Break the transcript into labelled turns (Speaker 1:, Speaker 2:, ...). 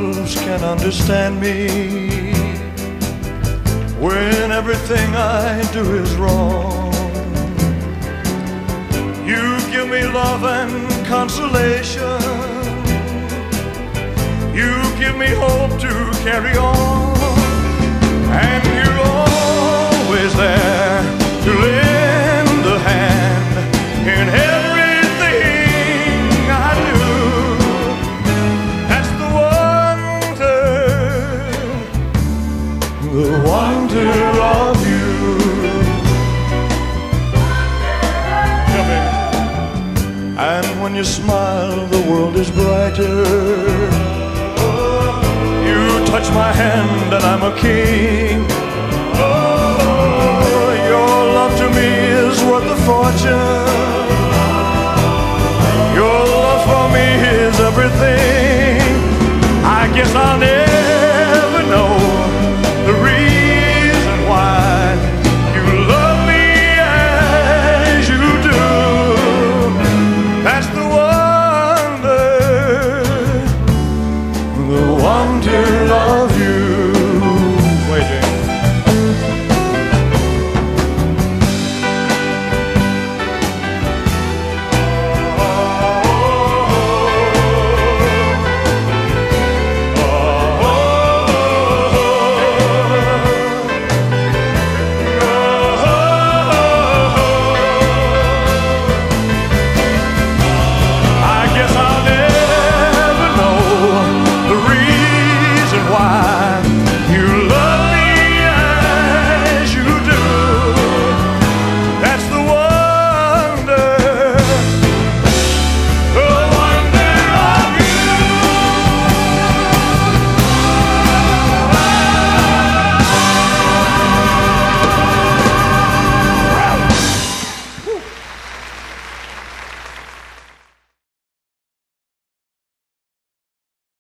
Speaker 1: else can understand me when everything I do is wrong. You give me love and consolation. You give me hope to carry on. And you're always there to lend a hand in everything I do. That's the wonder of you. And when you smile, the world is brighter. You touch my hand and I'm a king. Oh, your love to me is worth a fortune.